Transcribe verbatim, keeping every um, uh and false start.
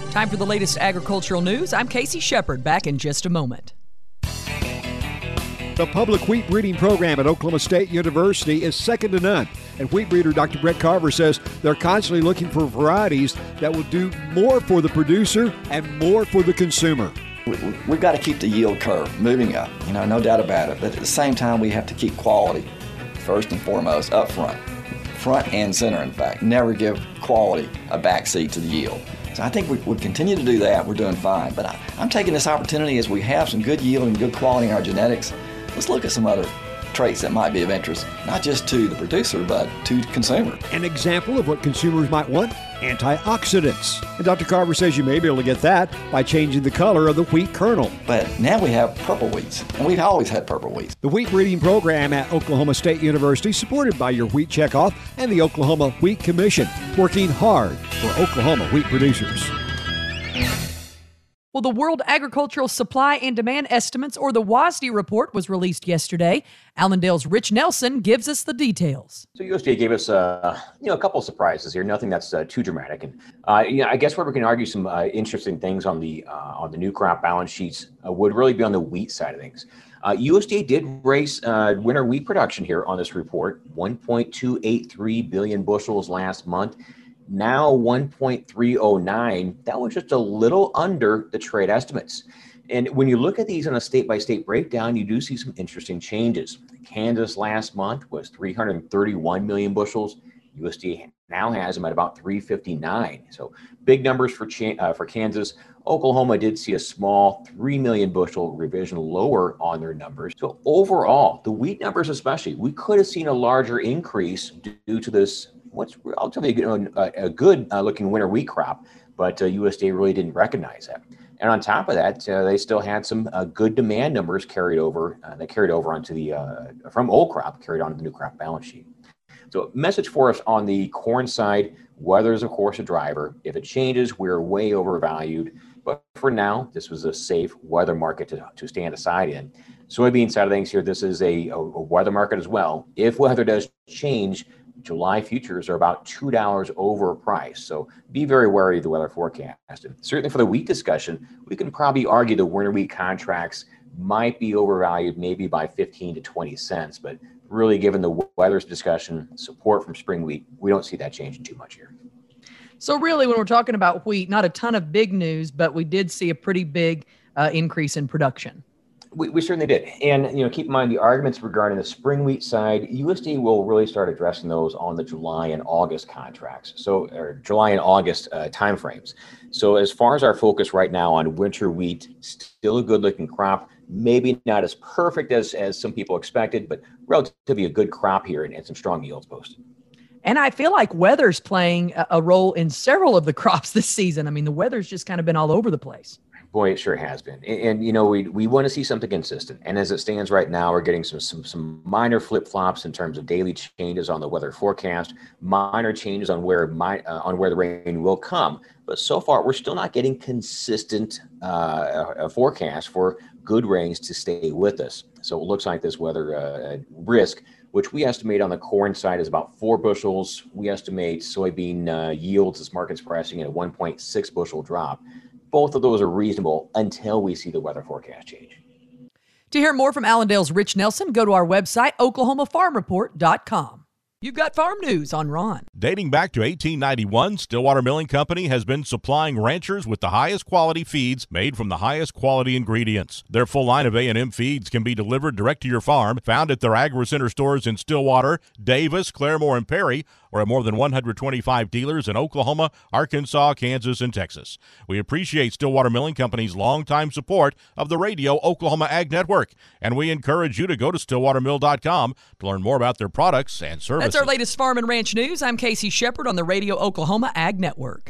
Time for the latest agricultural news. I'm Casey Shepard, back in just a moment. The public wheat breeding program at Oklahoma State University is second to none. And wheat breeder Doctor Brett Carver says they're constantly looking for varieties that will do more for the producer and more for the consumer. We've got to keep the yield curve moving up, you know, no doubt about it. But at the same time, we have to keep quality first and foremost up front. Front and center, in fact. Never give quality a backseat to the yield. So I think we, we continue to do that. We're doing fine. But I, I'm taking this opportunity as we have some good yield and good quality in our genetics. Let's look at some other traits that might be of interest, not just to the producer, but to the consumer. An example of what consumers might want, antioxidants. And Doctor Carver says you may be able to get that by changing the color of the wheat kernel. But now we have purple wheats, and we've always had purple wheats. The wheat breeding program at Oklahoma State University, supported by your Wheat Checkoff and the Oklahoma Wheat Commission, working hard for Oklahoma wheat producers. Well, the World Agricultural Supply and Demand Estimates, or the W A S D report, was released yesterday. Allendale's Rich Nelson gives us the details. So U S D A gave us, uh, you know, a couple of surprises here. Nothing that's uh, too dramatic, and uh, you know, I guess where we can argue some uh, interesting things on the uh, on the new crop balance sheets uh, would really be on the wheat side of things. Uh, U S D A did raise uh, winter wheat production here on this report, one point two eight three billion bushels last month. Now one point three oh nine, that was just a little under the trade estimates. And when you look at these on a state-by-state breakdown, you do see some interesting changes. Kansas last month was three hundred thirty-one million bushels. U S D A now has them at about three fifty-nine. So big numbers for uh, for Kansas. Oklahoma did see a small three million bushel revision lower on their numbers. So overall, the wheat numbers especially, we could have seen a larger increase due to this what's relatively a, a good uh, looking winter wheat crop, but uh, U S D A really didn't recognize that. And on top of that, uh, they still had some uh, good demand numbers carried over, uh, that carried over onto the, uh, from old crop, carried on to the new crop balance sheet. So message for us on the corn side, weather is of course a driver. If it changes, we're way overvalued. But for now, this was a safe weather market to, to stand aside in. Soybean side of things here, this is a, a, a weather market as well. If weather does change, July futures are about two dollars over price. So be very wary of the weather forecast. And certainly for the wheat discussion, we can probably argue the winter wheat contracts might be overvalued maybe by fifteen to twenty cents. But really, given the weather's discussion, support from spring wheat, we don't see that changing too much here. So really, when we're talking about wheat, not a ton of big news, but we did see a pretty big uh, increase in production. We, we certainly did. And, you know, keep in mind the arguments regarding the spring wheat side, U S D A will really start addressing those on the July and August contracts. So, or July and August uh, timeframes. So as far as our focus right now on winter wheat, still a good looking crop, maybe not as perfect as, as some people expected, but relatively a good crop here and, and some strong yields posted. And I feel like weather's playing a, a role in several of the crops this season. I mean, the weather's just kind of been all over the place. Boy, it sure has been. And, and you know, we we want to see something consistent. And as it stands right now, we're getting some some some minor flip-flops in terms of daily changes on the weather forecast, minor changes on where my, uh, on where the rain will come. But so far, we're still not getting consistent uh, a forecast for good rains to stay with us. So it looks like this weather uh, risk, which we estimate on the corn side is about four bushels. We estimate soybean uh, yields, this market's pricing at a one point six bushel drop. Both of those are reasonable until we see the weather forecast change. To hear more from Allendale's Rich Nelson, go to our website, oklahoma farm report dot com. You've got farm news on Ron. Dating back to eighteen ninety-one, Stillwater Milling Company has been supplying ranchers with the highest quality feeds made from the highest quality ingredients. Their full line of A and M feeds can be delivered direct to your farm, found at their AgriCenter stores in Stillwater, Davis, Claremore, and Perry, or at more than one hundred twenty-five dealers in Oklahoma, Arkansas, Kansas, and Texas. We appreciate Stillwater Milling Company's longtime support of the Radio Oklahoma Ag Network, and we encourage you to go to stillwater mill dot com to learn more about their products and services. That's our latest farm and ranch news. I'm Casey Shepard on the Radio Oklahoma Ag Network.